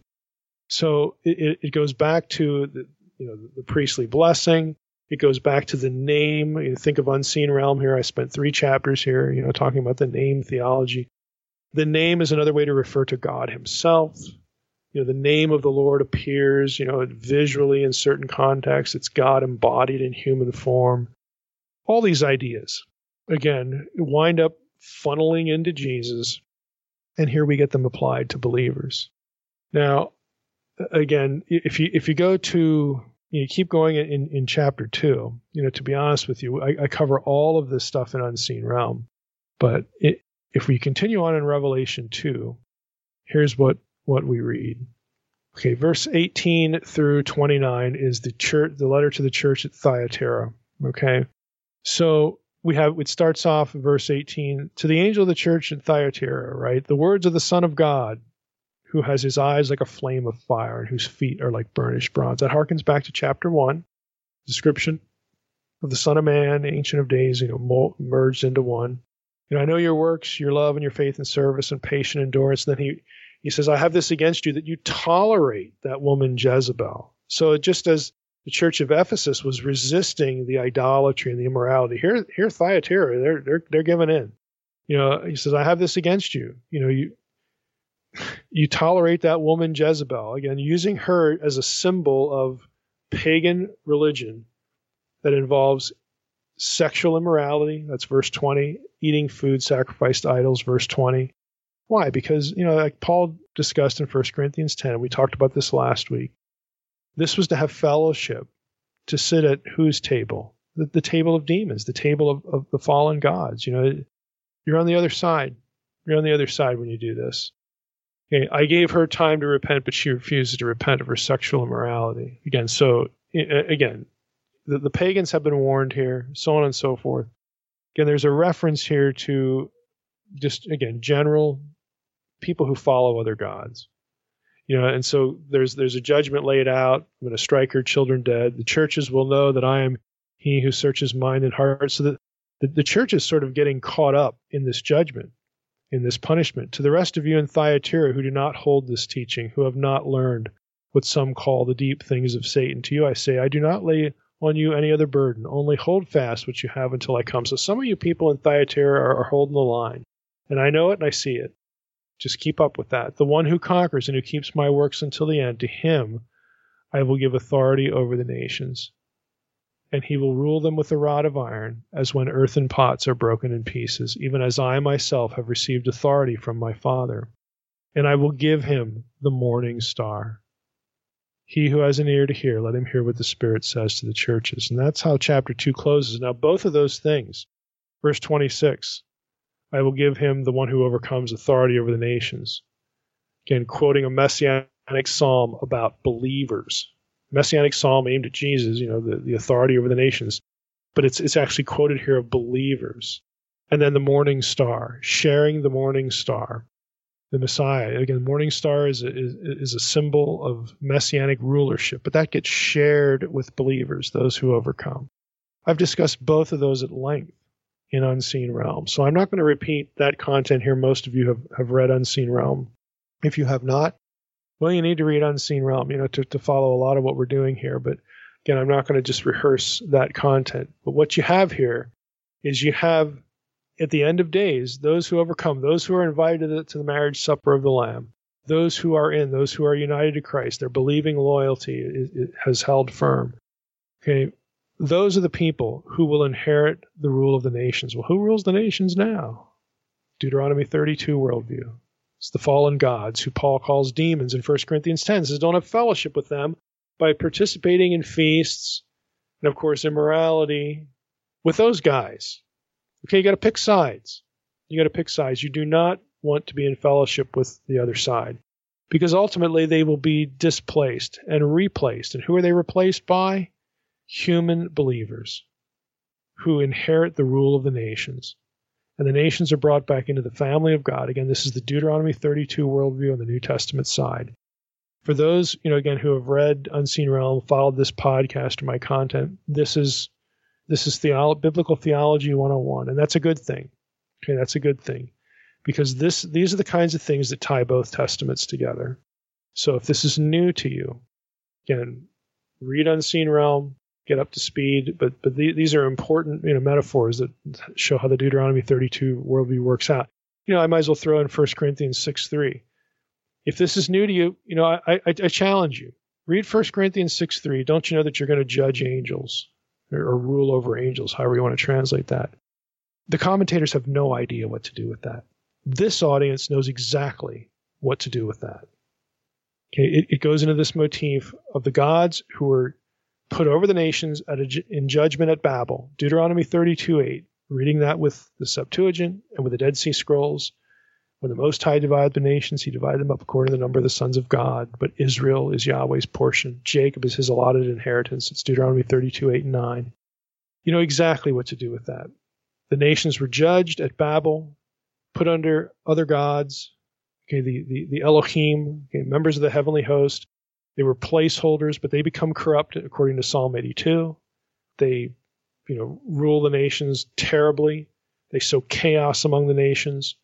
So it, it goes back to the, you know, the, the priestly blessing. It goes back to the name. You think of Unseen Realm here. I spent three chapters here, you know, talking about the name theology. The name is another way to refer to God himself. You know, the name of the Lord appears, you know, visually in certain contexts. It's God embodied in human form. All these ideas, again, wind up funneling into Jesus, and here we get them applied to believers. Now, again, if you if you go to, you keep going in, in chapter two, you know, to be honest with you, I, I cover all of this stuff in Unseen Realm. But it, if we continue on in Revelation two, here's what what we read. Okay, verse eighteen through twenty-nine is the church, the letter to the church at Thyatira. Okay, so we have, it starts off verse eighteen, to the angel of the church at Thyatira, right? The words of the Son of God, who has his eyes like a flame of fire and whose feet are like burnished bronze. That harkens back to chapter one, description of the Son of Man, Ancient of Days, you know, merged into one. You know, I know your works, your love and your faith and service and patient endurance. And then he He says, I have this against you, that you tolerate that woman Jezebel. So just as the church of Ephesus was resisting the idolatry and the immorality, here, here Thyatira, they're, they're, they're giving in. You know, he says, I have this against you. You know, you, you tolerate that woman Jezebel. Again, using her as a symbol of pagan religion that involves sexual immorality. That's verse twenty. Eating food sacrificed to idols, verse twenty. Why? Because, you know, like Paul discussed in First Corinthians ten, we talked about this last week. This was to have fellowship, to sit at whose table? The, the table of demons, the table of, of the fallen gods. You know, you're on the other side. You're on the other side when you do this. Okay, I gave her time to repent, but she refuses to repent of her sexual immorality. Again, so, again, the, the pagans have been warned here, so on and so forth. Again, there's a reference here to just, again, general people who follow other gods, you know, and so there's there's a judgment laid out. I'm going to strike her children dead. The churches will know that I am he who searches mind and heart. So that the, the church is sort of getting caught up in this judgment, in this punishment. To the rest of you in Thyatira who do not hold this teaching, who have not learned, what some call the deep things of Satan. To you I say, I do not lay on you any other burden. Only hold fast what you have until I come. So some of you people in Thyatira are, are holding the line. And I know it and I see it. Just keep up with that. The one who conquers and who keeps my works until the end, to him I will give authority over the nations. And he will rule them with a rod of iron, as when earthen pots are broken in pieces, even as I myself have received authority from my Father. And I will give him the morning star. He who has an ear to hear, let him hear what the Spirit says to the churches. And that's how chapter two closes. Now, both of those things, verse twenty-six, I will give him, the one who overcomes, authority over the nations. Again, quoting a messianic psalm about believers. Messianic psalm aimed at Jesus, you know, the, the authority over the nations. But it's it's actually quoted here of believers. And then the morning star, sharing the morning star. The Messiah. Again, the morning star is a, is, is a symbol of messianic rulership, but that gets shared with believers, those who overcome. I've discussed both of those at length in Unseen Realm, so I'm not going to repeat that content here. Most of you have, have read Unseen Realm. If you have not, well, you need to read Unseen Realm, you know, to, to follow a lot of what we're doing here. But again, I'm not going to just rehearse that content. But what you have here is you have, at the end of days, those who overcome, those who are invited to the, to the marriage supper of the Lamb, those who are in, those who are united to Christ, their believing loyalty it, it has held firm. Okay, those are the people who will inherit the rule of the nations. Well, who rules the nations now? Deuteronomy thirty-two worldview. It's the fallen gods who Paul calls demons in First Corinthians ten. Says don't have fellowship with them by participating in feasts and, of course, immorality with those guys. Okay, you got to pick sides. You got to pick sides. You do not want to be in fellowship with the other side because ultimately they will be displaced and replaced. And who are they replaced by? Human believers who inherit the rule of the nations. And the nations are brought back into the family of God. Again, this is the Deuteronomy thirty-two worldview on the New Testament side. For those, you know, again, who have read Unseen Realm, followed this podcast or my content, this is This is theolo- Biblical Theology one oh one, and that's a good thing. Okay, that's a good thing. Because this these are the kinds of things that tie both testaments together. So if this is new to you, again, read Unseen Realm, get up to speed, but but the, these are important, you know, metaphors that show how the Deuteronomy thirty-two worldview works out. You know, I might as well throw in First Corinthians six three. If this is new to you, you know, I, I, I challenge you. Read First Corinthians six three. Don't you know that you're going to judge angels? Or rule over angels, however you want to translate that. The commentators have no idea what to do with that. This audience knows exactly what to do with that. Okay, it, it goes into this motif of the gods who were put over the nations at a, in judgment at Babel. Deuteronomy thirty-two eight, reading that with the Septuagint and with the Dead Sea Scrolls. When the Most High divided the nations, he divided them up according to the number of the sons of God. But Israel is Yahweh's portion. Jacob is his allotted inheritance. It's Deuteronomy thirty-two eight and nine. You know exactly what to do with that. The nations were judged at Babel, put under other gods, okay, the, the, the Elohim, okay, members of the heavenly host. They were placeholders, but they become corrupt according to Psalm eighty-two. They, you know, rule the nations terribly. They sow chaos among the nations.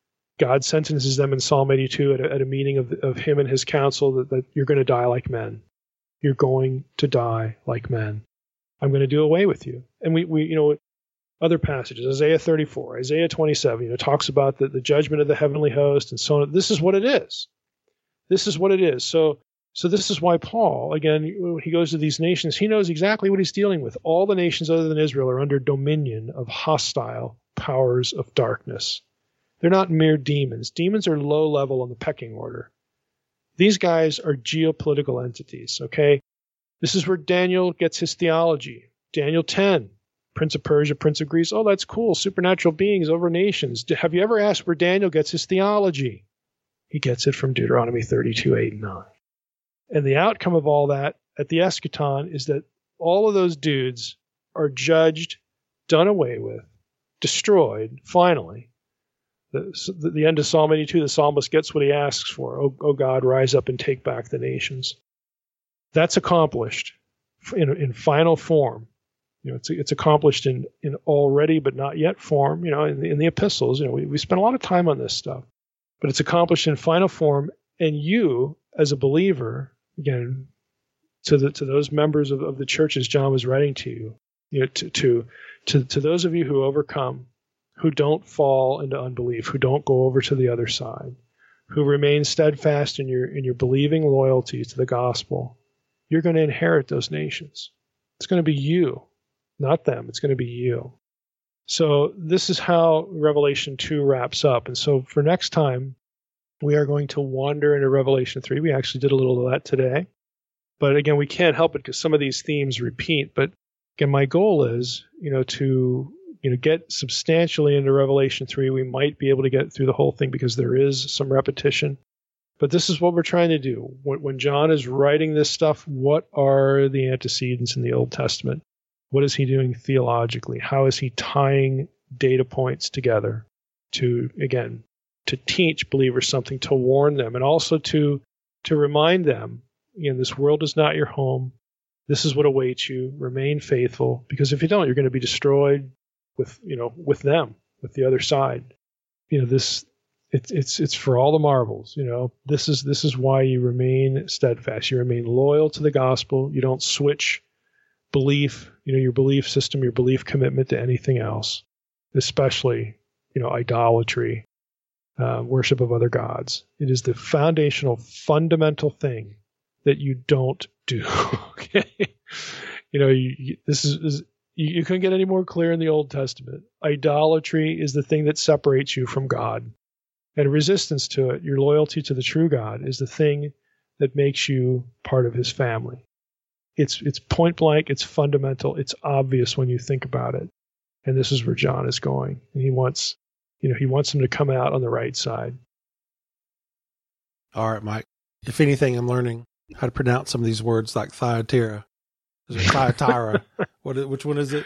God sentences them in Psalm eighty-two at a, at a meeting of, of him and his council that, that you're going to die like men. You're going to die like men. I'm going to do away with you. And we, we you know, other passages, Isaiah thirty-four, Isaiah twenty-seven, you know, talks about the, the judgment of the heavenly host and so on. This is what it is. This is what it is. So, so this is why Paul, again, when he goes to these nations, he knows exactly what he's dealing with. All the nations other than Israel are under dominion of hostile powers of darkness. They're not mere demons. Demons are low level on the pecking order. These guys are geopolitical entities, okay? This is where Daniel gets his theology. Daniel ten, Prince of Persia, Prince of Greece. Oh, that's cool. Supernatural beings over nations. Have you ever asked where Daniel gets his theology? He gets it from Deuteronomy thirty-two eight and nine. And the outcome of all that at the eschaton is that all of those dudes are judged, done away with, destroyed, finally. The, the end of Psalm eighty-two, the psalmist gets what he asks for. Oh, oh God, rise up and take back the nations. That's accomplished in, in final form. You know, it's it's accomplished in, in already but not yet form. You know, in the, in the epistles, you know, we, we spend a lot of time on this stuff, but it's accomplished in final form. And you, as a believer, again, to the to those members of, of the churches John was writing to you, you know, to, to to to those of you who overcome, who don't fall into unbelief, who don't go over to the other side, who remain steadfast in your in your believing loyalty to the gospel, you're going to inherit those nations. It's going to be you, not them. It's going to be you. So this is how Revelation two wraps up. And so for next time, we are going to wander into Revelation three. We actually did a little of that today. But again, we can't help it because some of these themes repeat. But again, my goal is, you know, to you know get substantially into Revelation three. We might be able to get through the whole thing because there is some repetition. But this is what we're trying to do. When, when John is writing this stuff, what are the antecedents in the Old Testament? What is he doing theologically? How is he tying data points together to, again, to teach believers something, to warn them, and also to to remind them, you know, this world is not your home. This is what awaits you. Remain faithful, because if you don't, you're going to be destroyed with, you know, with them, with the other side. You know, this it's it's it's for all the marbles. You know, this is this is why you remain steadfast. You remain loyal to the gospel. You don't switch belief, you know, your belief system, your belief commitment to anything else, especially, you know, idolatry, uh, worship of other gods. It is the foundational, fundamental thing that you don't do. Okay, you know, you, you, this is, is you, you couldn't get any more clear in the Old Testament. Idolatry is the thing that separates you from God, and resistance to it, your loyalty to the true God, is the thing that makes you part of His family. It's it's point blank, it's fundamental, it's obvious when you think about it. And this is where John is going. And he wants, you know, he wants them to come out on the right side. All right, Mike. If anything, I'm learning how to pronounce some of these words like Thyatira. Is it Thyatira? What? Which one is it?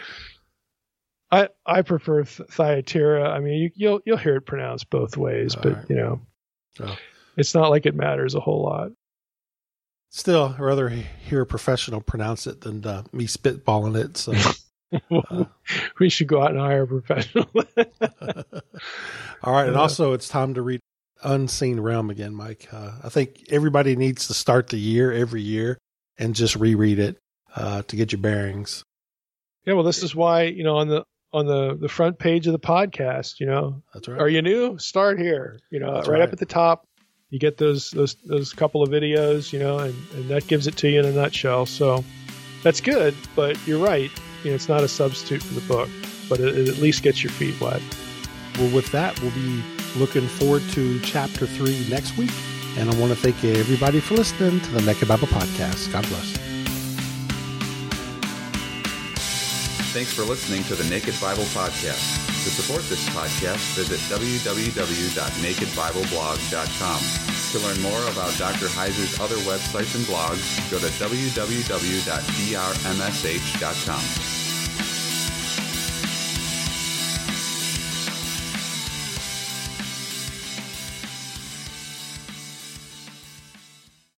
I, I prefer th- Thyatira. I mean, you, you'll you'll hear it pronounced both ways, All but right. you know, oh. It's not like it matters a whole lot. Still, I'd rather hear a professional pronounce it than uh, me spitballing it. So uh, we should go out and hire a professional. All right. And also, it's time to read Unseen Realm again, Mike. Uh, I think everybody needs to start the year every year and just reread it uh, to get your bearings. Yeah, well, this is why, you know, on the on the, the front page of the podcast, you know, that's right. Are you new? Start here. You know, right, right up at the top. You get those those those couple of videos, you know, and, and that gives it to you in a nutshell. So that's good, but you're right. You know, it's not a substitute for the book, but it, it at least gets your feet wet. Well, with that, we'll be looking forward to chapter three next week. And I want to thank everybody for listening to the Naked Bible Podcast. God bless. Thanks for listening to the Naked Bible Podcast. To support this podcast, visit w w w dot naked bible blog dot com. To learn more about Doctor Heiser's other websites and blogs, go to w w w dot d r m s h dot com.